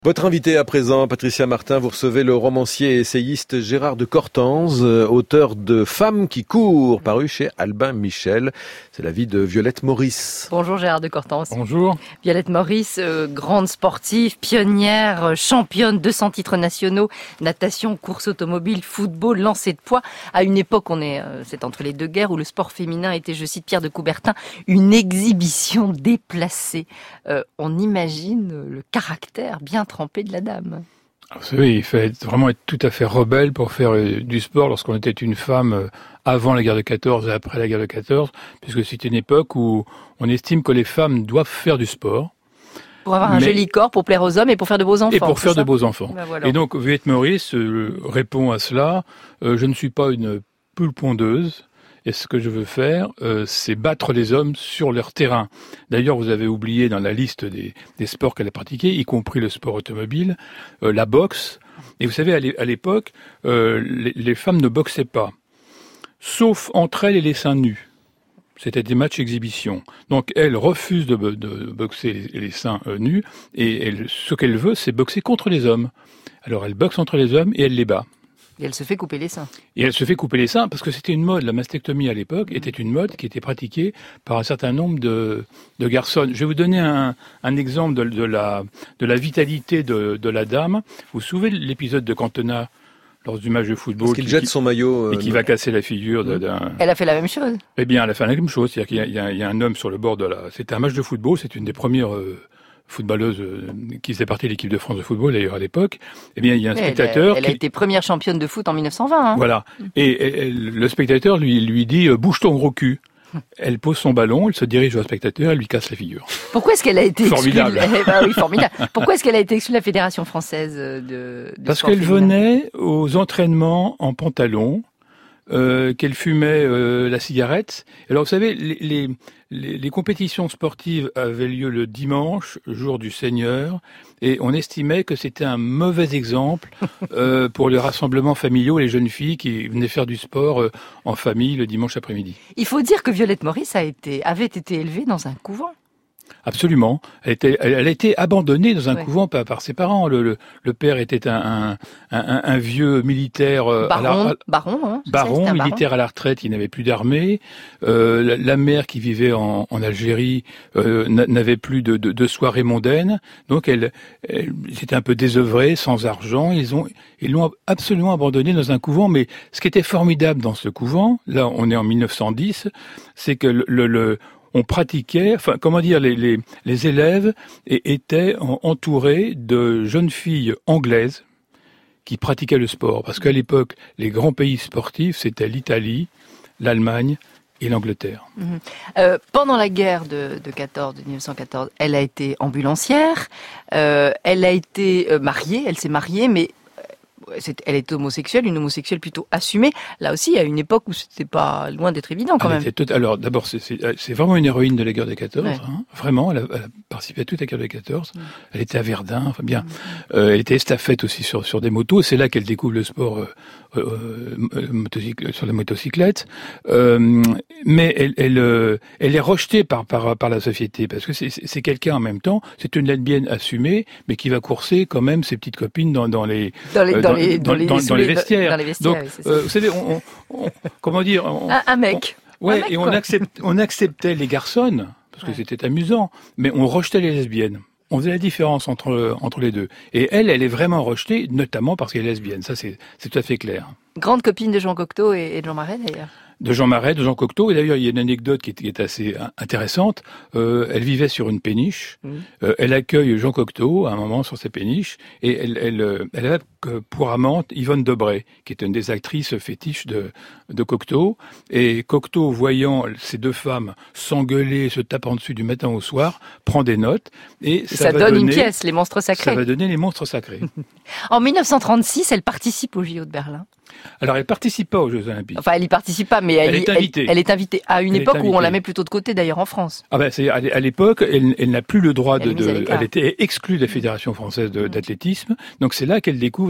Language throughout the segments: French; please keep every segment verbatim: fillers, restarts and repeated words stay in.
Votre invité à présent, Patricia Martin, vous recevez le romancier et essayiste Gérard de Cortanze, auteur de Femmes qui courent, paru chez Albin Michel. C'est la vie de Violette Maurice. Bonjour Gérard de Cortanze. Bonjour. Violette Maurice, euh, grande sportive, pionnière, euh, championne, deux cents titres nationaux, natation, course automobile, football, lancer de poids. À une époque, on est, euh, c'est entre les deux guerres, où le sport féminin était, je cite Pierre de Coubertin, une exhibition déplacée. Euh, on imagine le caractère bien trempé de la dame. Vous savez, il fallait vraiment être tout à fait rebelle pour faire du sport lorsqu'on était une femme avant la guerre de quatorze et après la guerre de quatorze, puisque c'est une époque où on estime que les femmes doivent faire du sport. Pour avoir un mais... joli corps, pour plaire aux hommes et pour faire de beaux enfants. Et pour faire ça de beaux enfants. Ben voilà. Et donc, Violette Maurice euh, répond à cela. Euh, je ne suis pas une poule pondeuse. Et ce que je veux faire, euh, c'est battre les hommes sur leur terrain. D'ailleurs, vous avez oublié dans la liste des, des sports qu'elle a pratiqués, y compris le sport automobile, euh, la boxe. Et vous savez, à l'époque, euh, les, les femmes ne boxaient pas, sauf entre elles et les seins nus. C'était des matchs exhibition. Donc, elle refuse de, de boxer les, les seins euh, nus, et elle, ce qu'elle veut, c'est boxer contre les hommes. Alors, elle boxe entre les hommes et elle les bat. Et elle se fait couper les seins. Et elle se fait couper les seins parce que c'était une mode. La mastectomie à l'époque était une mode qui était pratiquée par un certain nombre de, de garçons. Je vais vous donner un, un exemple de, de, la, de la vitalité de, de la dame. Vous vous souvenez de l'épisode de Cantona lors du match de football? Parce qu'il jette son maillot. Euh, et qui va casser la figure d'un... Elle a fait la même chose. Eh bien, elle a fait la même chose. C'est-à-dire qu'il y a, il y a, il y a un homme sur le bord de la... C'était un match de football. C'est une des premières... Euh, footballeuse euh, qui faisait partie de l'équipe de France de football d'ailleurs à l'époque, eh bien il y a un elle spectateur a, elle qui... a été première championne de foot en mille neuf cent vingt. Hein. Voilà. Et, et, et le spectateur lui lui dit euh, bouge ton gros cul. Elle pose son ballon, elle se dirige vers le spectateur, elle lui casse la figure. Pourquoi est-ce qu'elle a été formidable. exclue de... bah oui, formidable. Pourquoi est-ce qu'elle a été exclue de la Fédération française de, de Parce sport qu'elle féminin. venait aux entraînements en pantalon. Euh, qu'elle fumait euh, la cigarette. Alors vous savez, les, les, les, les compétitions sportives avaient lieu le dimanche, jour du Seigneur, et on estimait que c'était un mauvais exemple euh, pour les rassemblements familiaux, les jeunes filles qui venaient faire du sport euh, en famille le dimanche après-midi. Il faut dire que Violette Maurice a été, avait été élevée dans un couvent. Absolument. Elle, était, elle, elle a été abandonnée dans un ouais. couvent par, par ses parents. Le, le, le père était un, un, un, un vieux militaire euh, baron, à la, à, baron, hein, baron sais, militaire baron. à la retraite, qui n'avait plus d'armée. Euh, la, la mère qui vivait en, en Algérie euh, n'avait plus de, de, de soirées mondaines. Donc elle, elle était un peu désœuvrée, sans argent. Ils ont, ils l'ont absolument abandonnée dans un couvent. Mais ce qui était formidable dans ce couvent, là on est en mille neuf cent dix, c'est que le, le, le on pratiquait, enfin, comment dire, les, les, les élèves étaient entourés de jeunes filles anglaises qui pratiquaient le sport. Parce qu'à l'époque, les grands pays sportifs, c'était l'Italie, l'Allemagne et l'Angleterre. Mmh. Euh, pendant la guerre de, de quatorze, de mille neuf cent quatorze, elle a été ambulancière, euh, elle a été euh, mariée, elle s'est mariée, mais C'est, elle est homosexuelle, une homosexuelle plutôt assumée. Là aussi, à une époque où c'était pas loin d'être évident quand elle même. Tout, alors, d'abord, c'est, c'est, c'est vraiment une héroïne de la guerre de quatorze. Ouais. Hein, vraiment, elle a, elle a participé à toute la guerre de quatorze. Mmh. Elle était à Verdun, enfin bien. Mmh. Euh, elle était estafette aussi sur sur des motos. C'est là qu'elle découvre le sport euh, euh, motocycle, sur la motocyclette. Euh, mais elle, elle, euh, elle est rejetée par par par la société parce que c'est, c'est, c'est quelqu'un en même temps. C'est une lesbienne assumée, mais qui va courser quand même ses petites copines dans dans les dans les, euh, dans dans, les, dans, dans, les, dans, dans les vestiaires. Dans les vestiaires, donc, oui, c'est ça. euh, vous savez, on, on, on, comment dire, on, un, un mec. On, ouais, un mec, et on, accept, on acceptait les garçons parce que ouais. c'était amusant, mais on rejetait les lesbiennes. On faisait la différence entre entre les deux. Et elle, elle est vraiment rejetée, notamment parce qu'elle est lesbienne. Ça, c'est c'est tout à fait clair. Grande copine de Jean Cocteau et, et de Jean Marais, d'ailleurs. De Jean Marais, de Jean Cocteau. Et d'ailleurs, il y a une anecdote qui est, qui est assez intéressante. Euh, elle vivait sur une péniche. Mmh. Euh, elle accueille Jean Cocteau à un moment sur ses péniches. Et elle, elle, elle avait pour amante Yvonne Debray, qui est une des actrices fétiches de, de Cocteau. Et Cocteau, voyant ces deux femmes s'engueuler, se tapant dessus du matin au soir, prend des notes. Et ça, ça va donne donner, une pièce, Les Monstres Sacrés. Ça va donner Les Monstres Sacrés. En mille neuf cent trente-six, elle participe aux J O de Berlin. Alors, elle participe pas aux Jeux Olympiques. Enfin, elle y participe pas, mais elle, elle est invitée. Elle, elle est invitée à une elle époque où on la met plutôt de côté, d'ailleurs, en France. Ah ben, c'est à l'époque, elle, elle n'a plus le droit elle de, de elle était exclue de la Fédération française de, d'athlétisme. Donc, c'est là qu'elle découvre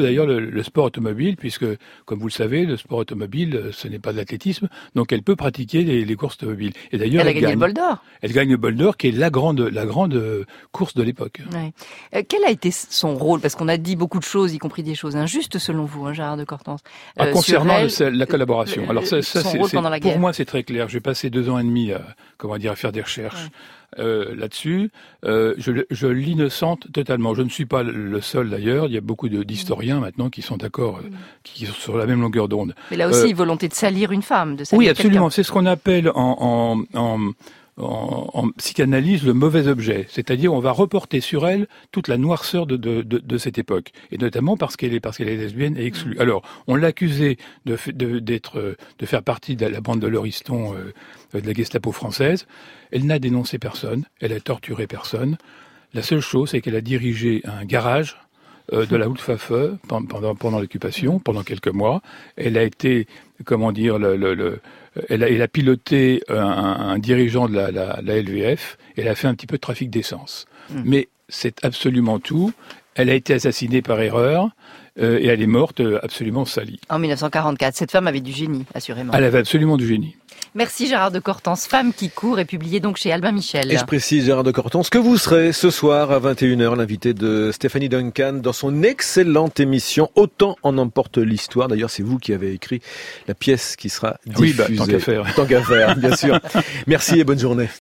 retrouve d'ailleurs le, le sport automobile, puisque, comme vous le savez, le sport automobile, ce n'est pas de l'athlétisme, donc elle peut pratiquer les, les courses automobiles. Et d'ailleurs, elle, elle a gagné gagne, le bol d'or. Elle gagne le bol d'or, qui est la grande, la grande course de l'époque. Ouais. Euh, quel a été son rôle? Parce qu'on a dit beaucoup de choses, y compris des choses injustes selon vous, hein, Gérard de Cortance. Euh, ah, concernant elle, la collaboration. Le, Alors ça, ça son c'est, rôle c'est, pendant la pour guerre. moi, c'est très clair. J'ai passé deux ans et demi à, comment dire, à faire des recherches. Ouais. Euh, là-dessus, euh, je, je l'innocente totalement. Je ne suis pas le seul d'ailleurs. Il y a beaucoup de, d'historiens mmh. maintenant qui sont d'accord, euh, qui sont sur la même longueur d'onde. Mais là aussi, euh, volonté de salir une femme, de salir oui, absolument. quelqu'un. C'est ce qu'on appelle en, en, en En, en psychanalyse le mauvais objet, c'est-à-dire on va reporter sur elle toute la noirceur de, de, de, de cette époque, et notamment parce qu'elle est parce qu'elle est lesbienne et exclue. Mmh. Alors, on l'accusait de, de, d'être, de faire partie de la bande de Lauriston euh, de la Gestapo française. Elle n'a dénoncé personne, elle a torturé personne. La seule chose, c'est qu'elle a dirigé un garage euh, de la Luftwaffe pendant pendant l'occupation, pendant quelques mois. Elle a été, comment dire, le, le, le Elle a, elle a piloté un, un dirigeant de la, la, la L V F, et elle a fait un petit peu de trafic d'essence. Mmh. Mais c'est absolument tout. Elle a été assassinée par erreur, euh, et elle est morte absolument salie. En dix-neuf cent quarante-quatre, cette femme avait du génie, assurément. Elle avait absolument du génie. Merci Gérard de Cortance. Femme qui court est publié donc chez Albin Michel. Et je précise, Gérard de Cortance, que vous serez ce soir à vingt et une heures l'invité de Stéphanie Duncan dans son excellente émission Autant en emporte l'histoire. D'ailleurs, c'est vous qui avez écrit la pièce qui sera diffusée. Oui, bah, tant qu'à faire. Tant qu'à faire, bien sûr. Merci et bonne journée.